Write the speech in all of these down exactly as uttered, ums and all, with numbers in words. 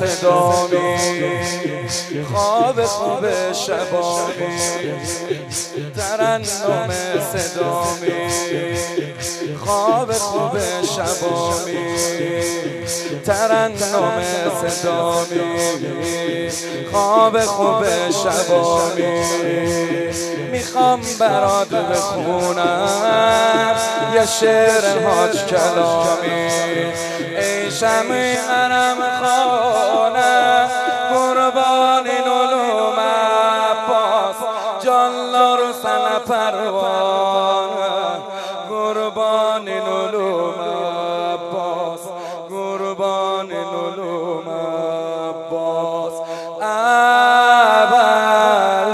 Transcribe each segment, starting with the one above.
صدامی، خواب خوب شبامی، ترنم صدامی، خواب خوب شبامی، ترنم صدامی، خواب خوب شبامی. میخوام برات بخونم یه شعر حاج کلامی. ای شمع حرم خانه قربان علوم عباس، جالا رو سن پروانه قربان علوم عباس، قربان علوم عباس. اول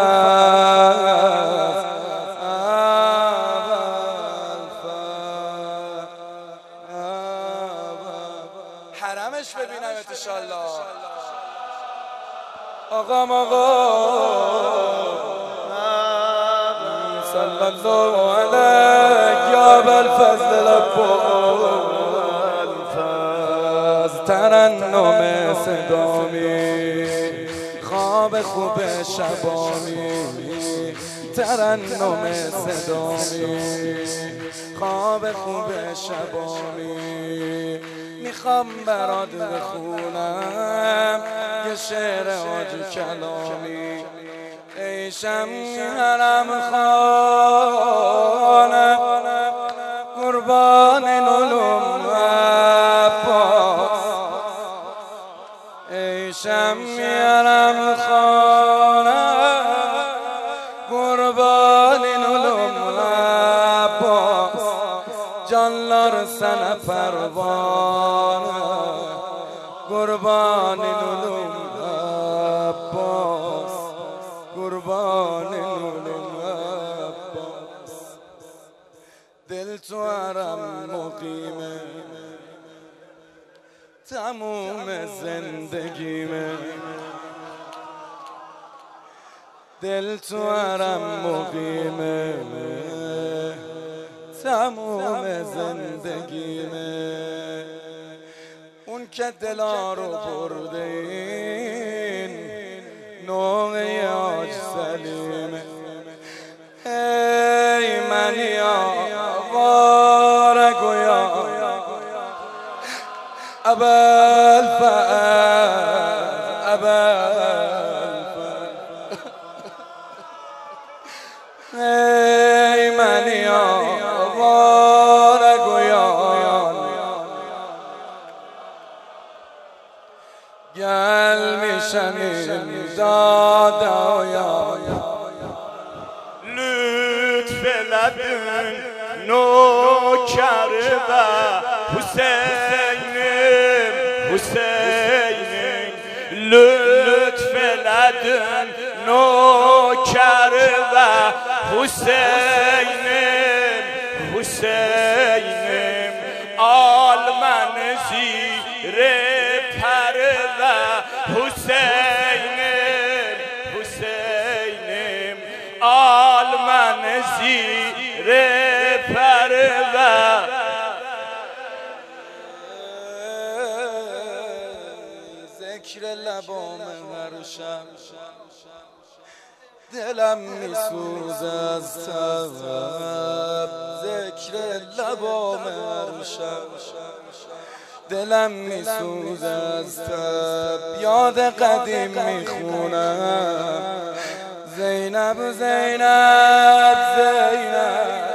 فاز اول فاز حرمش ببینمت انشالله. آقا آقا صلی الله علیک یا ابوالفضل الفضل. ترنم صدامی، خواب خوب شبامی، ترنم صدامی، خواب خوب شبامی. میخوام برات بخونم یه شعر حاج کلامی. ای شمع حرم خانه قربان علوم عباس، ای شمع حرم خانه قربان علوم عباس، جالا رو سن پروانه قربان علوم عباس، قربان علوم عباس. دل تو حرم مقیمه، تموم زندگیمه. دل تو حرم مقیمه، تموم زندگیمه. اون که دلا رو برده این نوعی حاج سلیمه. ای من یا وار گویا ابوالفضل ابوالفضل. ای من یا وار گویان گل میشنیم دادایا. لطف لبن نوکر و حسینیم حسینیم. لطف لبن نوکر و حسینیم حسینیم. آل من زیر پر و حسینیم حسینیم. آل من زیر پر و ذکر لبام هر شب دلم میسوز از تب. ذکر لبام هر شب دلم میسوز از تب. یاد قدیم میخونم زینب زینب زینب.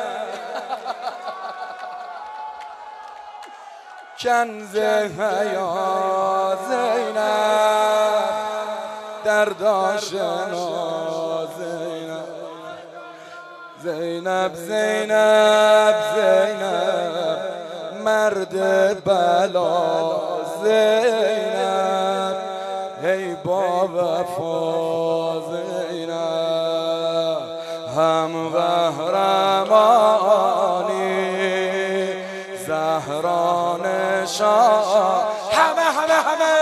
کنز حیا زینب، درداشنا زینب. زینب زینب زینب مرد بلا زینب. ای با وفا زینب هم قهرمانی زهران شاه. همه همه همه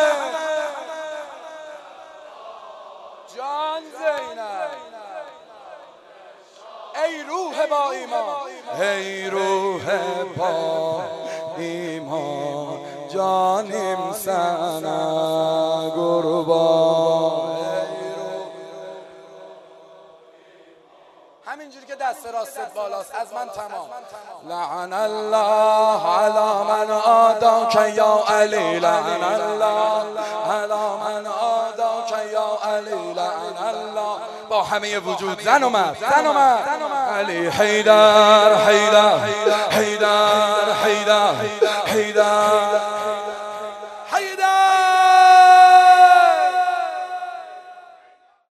جان زینب. ای روح با ایمان، ای روح با ایمان جانیم سنا قربان. همینجوری که دست راستت بالاست از من تمام. لعن الله علی من آداک یا علی، لعن الله علی من آداک یا علی، لعن الله. با همه وجود زن و مرد، زن و مرد. علی حیدر حیدر حیدر حیدر